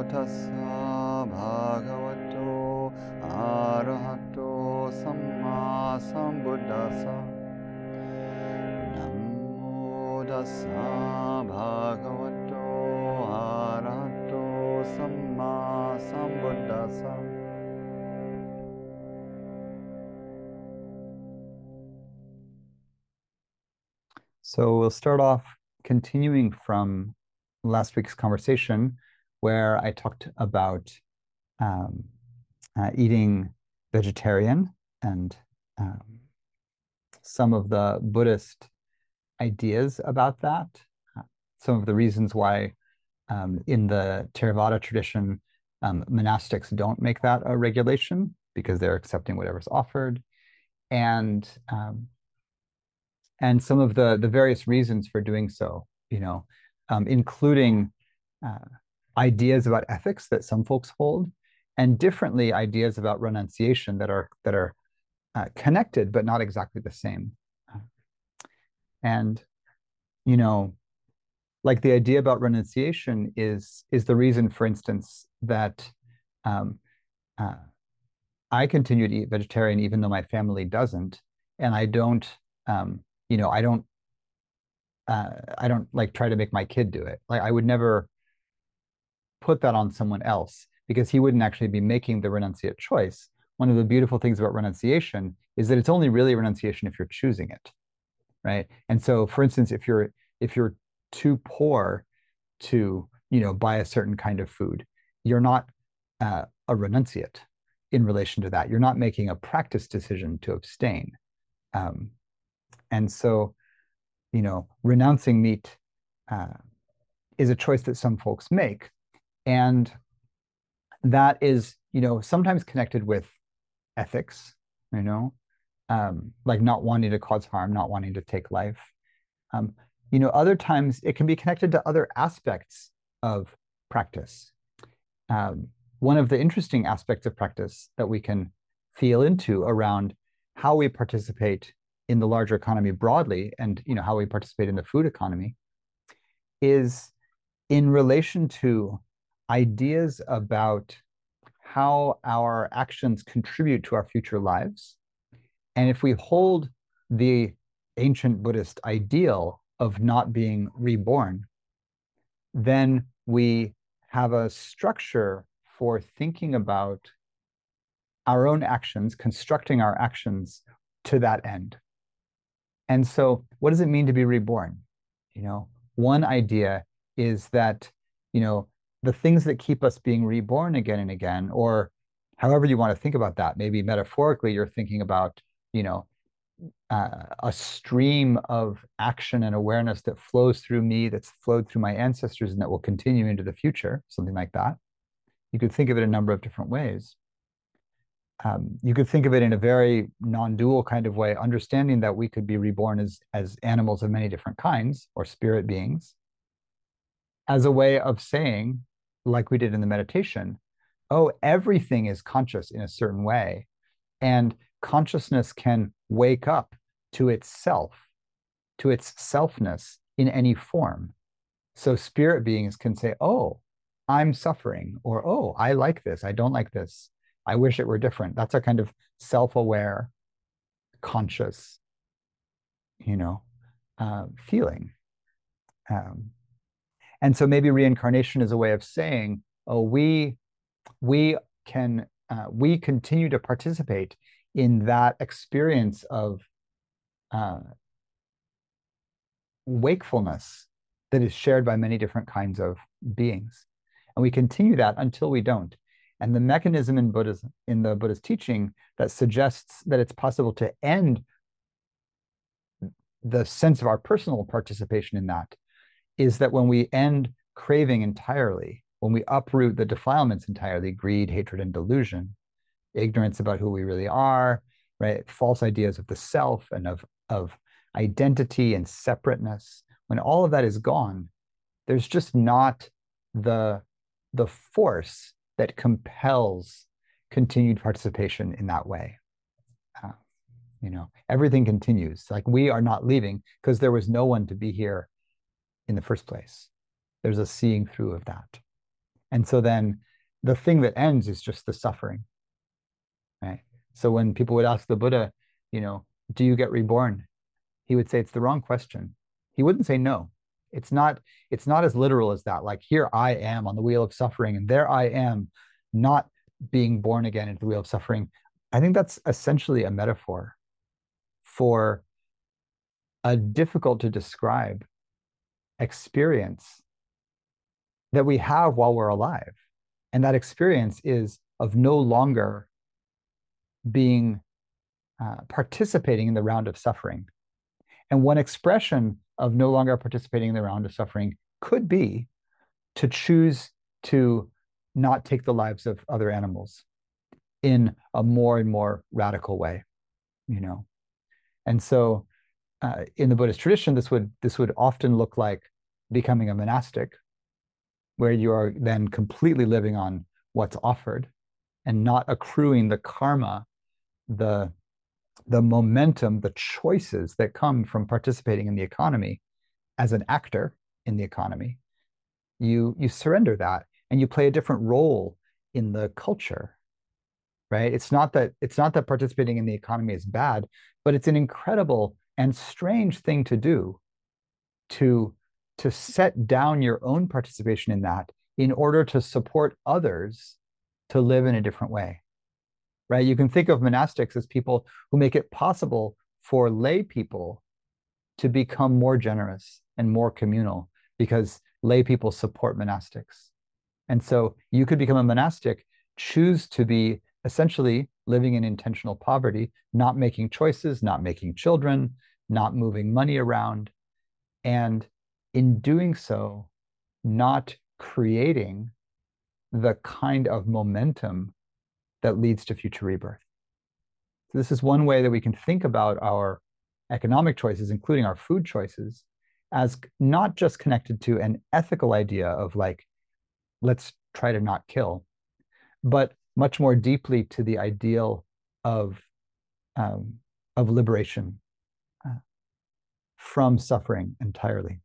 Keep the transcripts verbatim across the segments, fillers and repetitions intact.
tassa bhagavato arahato samma sambuddhassa. Namo tassa bhagavato arahato samma sambuddhassa. So we'll start off continuing from last week's conversation where I talked about um, uh, eating vegetarian and um, some of the Buddhist ideas about that, uh, some of the reasons why um, in the Theravada tradition, um, monastics don't make that a regulation because they're accepting whatever's offered, and um, and some of the the various reasons for doing so, you know, um, including uh, ideas about ethics that some folks hold, and differently ideas about renunciation that are that are uh, connected but not exactly the same. And you know, like the idea about renunciation is is the reason, for instance, that um, uh, I continue to eat vegetarian even though my family doesn't, and I don't, um, you know, I don't uh, I don't like try to make my kid do it. Like I would never put that on someone else because he wouldn't actually be making the renunciate choice. One of the beautiful things about renunciation is that it's only really renunciation if you're choosing it, right? And so, for instance, if you're if you're too poor to, you know, buy a certain kind of food, you're not uh, a renunciate in relation to that. You're not making a practice decision to abstain. Um, and so, you know, renouncing meat uh, is a choice that some folks make. And that is, you know, sometimes connected with ethics, you know, um, like not wanting to cause harm, not wanting to take life. Um, you know, other times it can be connected to other aspects of practice. Um, one of the interesting aspects of practice that we can feel into around how we participate in the larger economy broadly, and you know how we participate in the food economy, is in relation to ideas about how our actions contribute to our future lives. And if we hold the ancient Buddhist ideal of not being reborn, then we have a structure for thinking about our own actions, constructing our actions to that end. And so, what does it mean to be reborn? You know, one idea is that, you know, the things that keep us being reborn again and again, or however you want to think about that, maybe metaphorically, you're thinking about, you know, uh, a stream of action and awareness that flows through me, that's flowed through my ancestors, and that will continue into the future, something like that. You could think of it a number of different ways. Um, you could think of it in a very non-dual kind of way, understanding that we could be reborn as as animals of many different kinds or spirit beings, as a way of saying, like we did in the meditation, oh, everything is conscious in a certain way, and consciousness can wake up to itself, to its selfness in any form. So spirit beings can say, oh, I'm suffering, or oh, I like this, I don't like this, I wish it were different. That's a kind of self-aware, conscious, you know, uh, feeling. Um, and so maybe reincarnation is a way of saying, oh, we we can uh, we continue to participate in that experience of uh, wakefulness that is shared by many different kinds of beings, and we continue that until we don't. And the mechanism in Buddhism, in the Buddhist teaching, that suggests that it's possible to end the sense of our personal participation in that is that when we end craving entirely, when we uproot the defilements entirely, greed, hatred, and delusion, ignorance about who we really are, right? False ideas of the self and of, of identity and separateness. When all of that is gone, there's just not the, the force that compels continued participation in that way. Uh, you know, everything continues. Like we are not leaving because there was no one to be here in the first place. There's a seeing through of that. And so then the thing that ends is just the suffering, right? So when people would ask the Buddha, you know, do you get reborn? He would say it's the wrong question. He wouldn't say no. It's not, it's not as literal as that. Like here I am on the wheel of suffering, and there I am not being born again into the wheel of suffering. I think that's essentially a metaphor for a difficult to describe experience that we have while we're alive. And that experience is of no longer being uh, participating in the round of suffering. And one expression of no longer participating in the round of suffering could be to choose to not take the lives of other animals in a more and more radical way, you know. And so uh, in the Buddhist tradition, this would this would often look like becoming a monastic, where you are then completely living on what's offered and not accruing the karma, the the momentum, the choices that come from participating in the economy as an actor in the economy. You you surrender that and you play a different role in the culture, right? It's not that it's not that participating in the economy is bad, but it's an incredible and strange thing to do to to set down your own participation in that in order to support others to live in a different way, right? You can think of monastics as people who make it possible for lay people to become more generous and more communal because lay people support monastics. And so you could become a monastic, choose to be essentially living in intentional poverty, not making choices, not making children, not moving money around, and in doing so, not creating the kind of momentum that leads to future rebirth. So this is one way that we can think about our economic choices, including our food choices, as not just connected to an ethical idea of like, let's try to not kill, but much more deeply to the ideal of um, of liberation uh, from suffering entirely.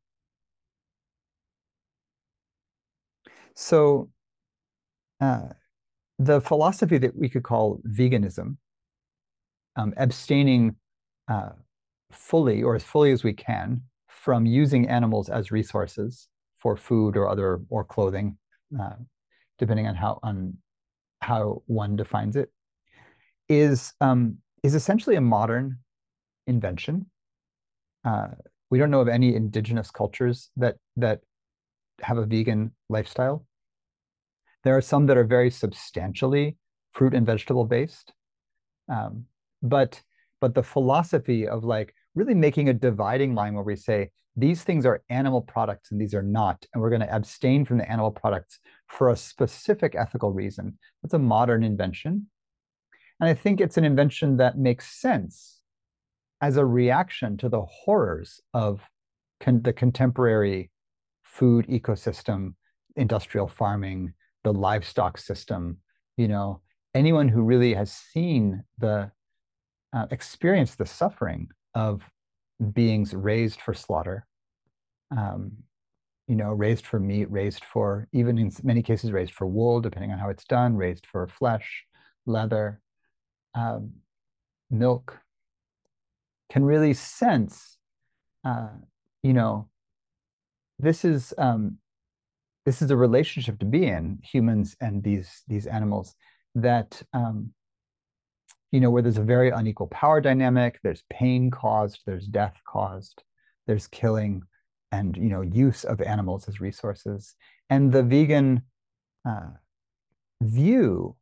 So uh, the philosophy that we could call veganism, um, abstaining uh, fully or as fully as we can from using animals as resources for food or other or clothing, uh, depending on how on how one defines it, is um, is essentially a modern invention. Uh, we don't know of any indigenous cultures that that have a vegan lifestyle. There are some that are very substantially fruit and vegetable based, um, but but the philosophy of like really making a dividing line where we say these things are animal products and these are not, and we're going to abstain from the animal products for a specific ethical reason. That's a modern invention. And I think it's an invention that makes sense as a reaction to the horrors of con- the contemporary food ecosystem, industrial farming, the livestock system. You know, anyone who really has seen the uh, experienced the suffering of beings raised for slaughter, um, you know, raised for meat, raised for, even in many cases, raised for wool, depending on how it's done, raised for flesh, leather, um, milk, can really sense, uh, you know, this is um, this is a relationship to be in, humans and these these animals, that um, you know, where there's a very unequal power dynamic, there's pain caused, there's death caused, there's killing, and you know, use of animals as resources. And the vegan uh, view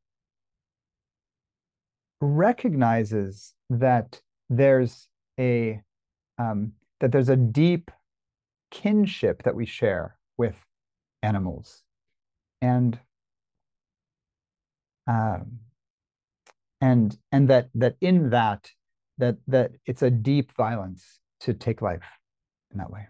recognizes that there's a um, that there's a deep kinship that we share with animals, and um, and and that that in that that that it's a deep violence to take life in that way.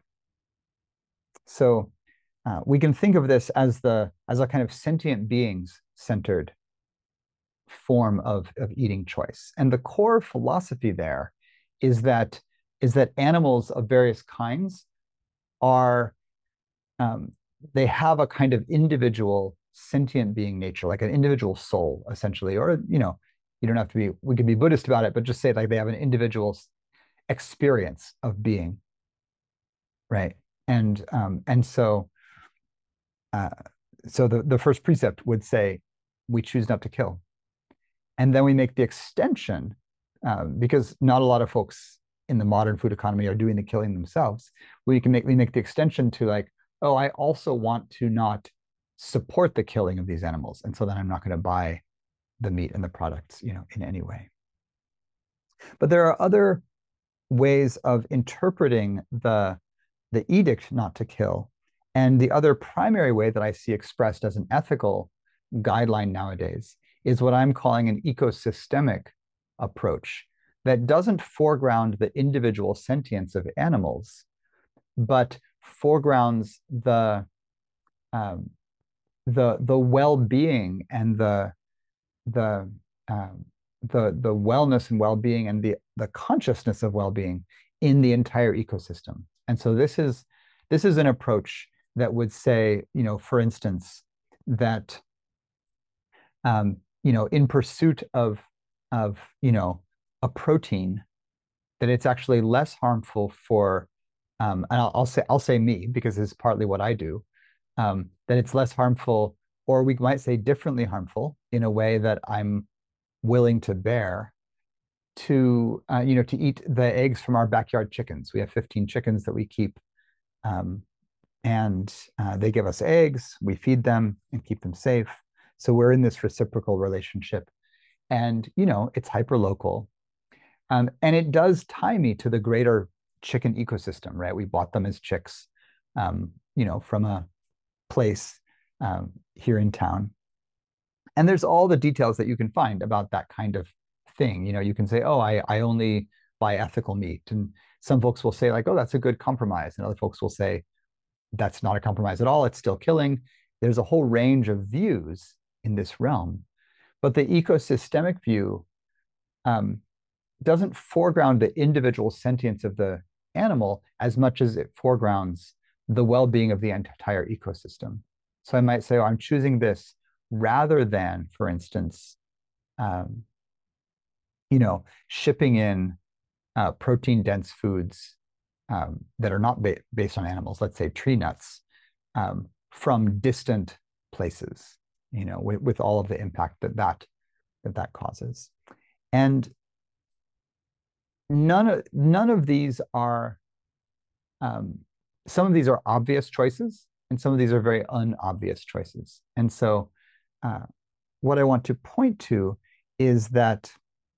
So uh, we can think of this as the as a kind of sentient beings centered form of of eating choice, and the core philosophy there is that is that animals of various kinds are um, they have a kind of individual sentient being nature, like an individual soul, essentially, or, you know, you don't have to be, we could be Buddhist about it, but just say like they have an individual experience of being, right? And um, and so uh, so the, the first precept would say, we choose not to kill. And then we make the extension, uh, because not a lot of folks in the modern food economy are doing the killing themselves. We can make we make the extension to like, oh, I also want to not support the killing of these animals, and so then I'm not going to buy the meat and the products, you know, in any way. But there are other ways of interpreting the the edict not to kill. And the other primary way that I see expressed as an ethical guideline nowadays is what I'm calling an ecosystemic approach that doesn't foreground the individual sentience of animals, but foregrounds the um, the the well-being and the the um, the the wellness and well-being and the the consciousness of well-being in the entire ecosystem. And so this is this is an approach that would say, you know, for instance, that um, you know, in pursuit of of you know a protein, that it's actually less harmful for, um, and I'll, I'll say I'll say me because it's partly what I do, um, that it's less harmful, or we might say differently harmful in a way that I'm willing to bear to uh, you know to eat the eggs from our backyard chickens. We have fifteen chickens that we keep, um, and uh, they give us eggs. We feed them and keep them safe. So we're in this reciprocal relationship, and you know it's hyper local, um, and it does tie me to the greater chicken ecosystem, right? We bought them as chicks, um, you know, from a place um, here in town. And there's all the details that you can find about that kind of thing. You know, you can say, oh, I, I only buy ethical meat. And some folks will say, like, oh, that's a good compromise. And other folks will say, that's not a compromise at all. It's still killing. There's a whole range of views in this realm. But the ecosystemic view um, doesn't foreground the individual sentience of the animal as much as it foregrounds the well-being of the entire ecosystem. So I might say, oh, I'm choosing this rather than, for instance, um, you know, shipping in uh, protein-dense foods um, that are not ba based on animals, let's say tree nuts, um, from distant places, you know, with, with all of the impact that that, that that causes. And none of, none of these are, um, some of these are obvious choices, and some of these are very unobvious choices. And so uh, what I want to point to is that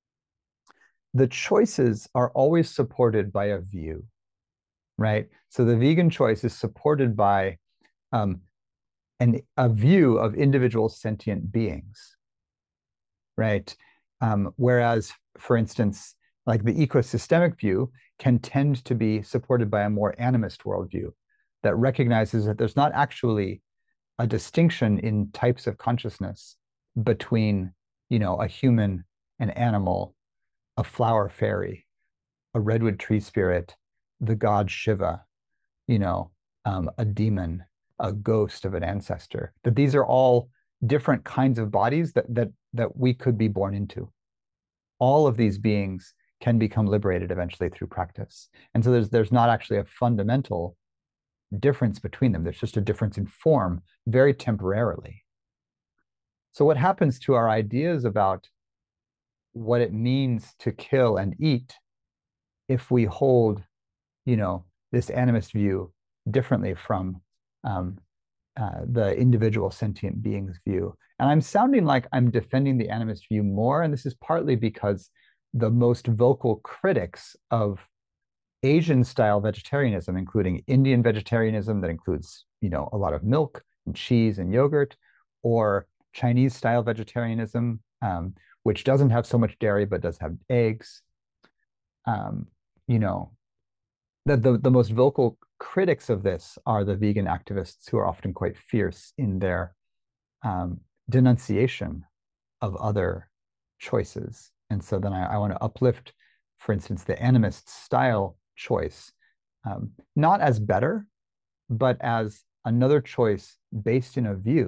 the choices are always supported by a view, right? So the vegan choice is supported by um, an, a view of individual sentient beings, right? Um, whereas, for instance, like the ecosystemic view can tend to be supported by a more animist worldview that recognizes that there's not actually a distinction in types of consciousness between, you know, a human, an animal, a flower fairy, a redwood tree spirit, the god Shiva, you know, um, a demon, a ghost of an ancestor. That these are all different kinds of bodies that that that we could be born into. All of these beings can become liberated eventually through practice. And so there's there's not actually a fundamental difference between them. There's just a difference in form, very temporarily. So what happens to our ideas about what it means to kill and eat if we hold, you know, this animist view differently from um, uh, the individual sentient being's view? And I'm sounding like I'm defending the animist view more, and this is partly because the most vocal critics of Asian style vegetarianism, including Indian vegetarianism that includes, you know, a lot of milk and cheese and yogurt, or Chinese style vegetarianism, um, which doesn't have so much dairy but does have eggs. Um, you know, the, the the most vocal critics of this are the vegan activists, who are often quite fierce in their um, denunciation of other choices. And so then I, I want to uplift, for instance, the animist style choice, um, not as better, but as another choice based in a view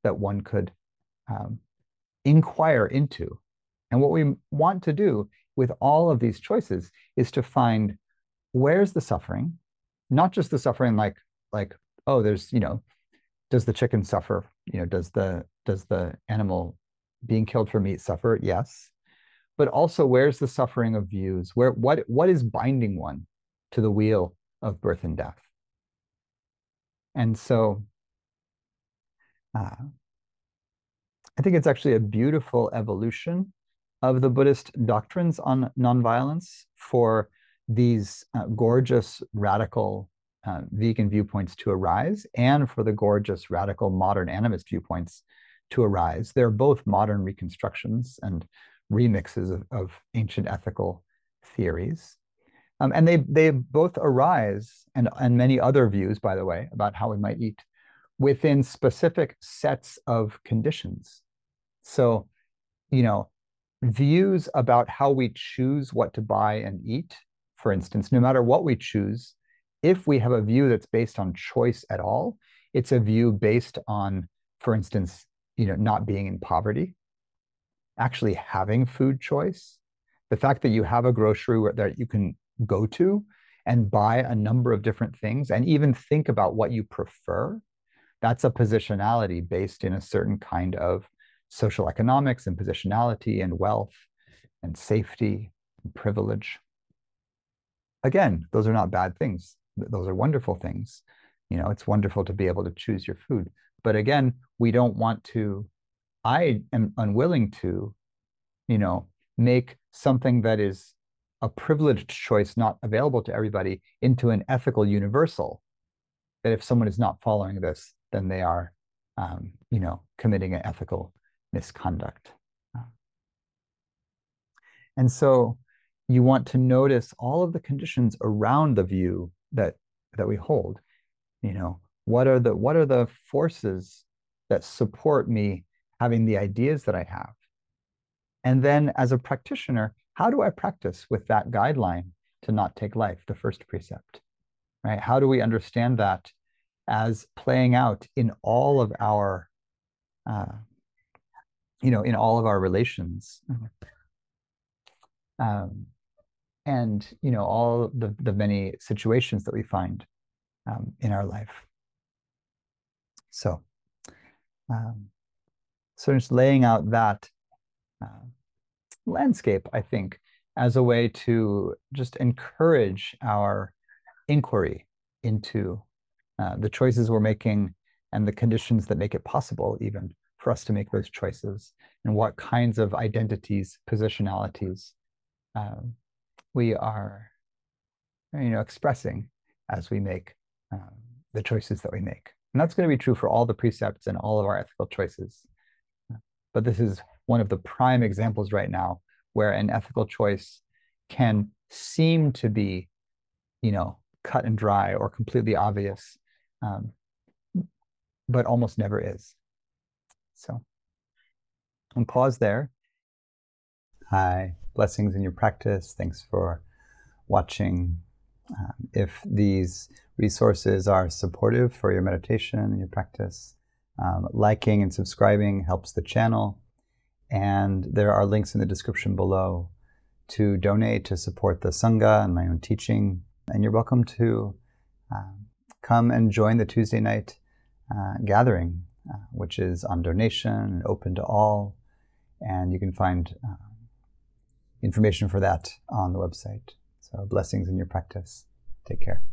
that one could um, inquire into. And what we want to do with all of these choices is to find where's the suffering, not just the suffering like like oh, there's, you know, does the chicken suffer? You know, does the does the animal being killed for meat suffer? Yes. But also where's the suffering of views? Where what what is binding one to the wheel of birth and death? And so uh, I think it's actually a beautiful evolution of the Buddhist doctrines on nonviolence for these uh, gorgeous radical uh, vegan viewpoints to arise, and for the gorgeous radical modern animist viewpoints to arise. They're both modern reconstructions and remixes of, of ancient ethical theories. Um, and they they both arise, and, and many other views, by the way, about how we might eat, within specific sets of conditions. So, you know, views about how we choose what to buy and eat, for instance, no matter what we choose, if we have a view that's based on choice at all, it's a view based on, for instance, you know, not being in poverty, actually having food choice, the fact that you have a grocery where, that you can go to and buy a number of different things and even think about what you prefer. That's a positionality based in a certain kind of social economics and positionality and wealth and safety and privilege. Again, those are not bad things. Those are wonderful things. You know, it's wonderful to be able to choose your food. But again, we don't want to, I am unwilling to, you know, make something that is a privileged choice not available to everybody into an ethical universal, that if someone is not following this, then they are, um, you know, committing an ethical misconduct. And so you want to notice all of the conditions around the view that that we hold. You know, what are the what are the forces that support me having the ideas that I have? And then as a practitioner, how do I practice with that guideline to not take life, the first precept, right? How do we understand that as playing out in all of our, uh, you know, in all of our relations, um, and you know, all the the many situations that we find um, in our life. So, um, so just laying out that uh, landscape, I think, as a way to just encourage our inquiry into uh, the choices we're making and the conditions that make it possible even for us to make those choices, and what kinds of identities, positionalities um, we are, you know, expressing as we make um, the choices that we make. And that's going to be true for all the precepts and all of our ethical choices. But this is one of the prime examples right now where an ethical choice can seem to be, you know, cut and dry or completely obvious, um, but almost never is. So I'll pause there. Hi, blessings in your practice. Thanks for watching. Um, if these resources are supportive for your meditation and your practice, um, liking and subscribing helps the channel. And there are links in the description below to donate to support the Sangha and my own teaching. And you're welcome to um, come and join the Tuesday night uh, gathering, uh, which is on donation and open to all. And you can find uh, information for that on the website. So blessings in your practice. Take care.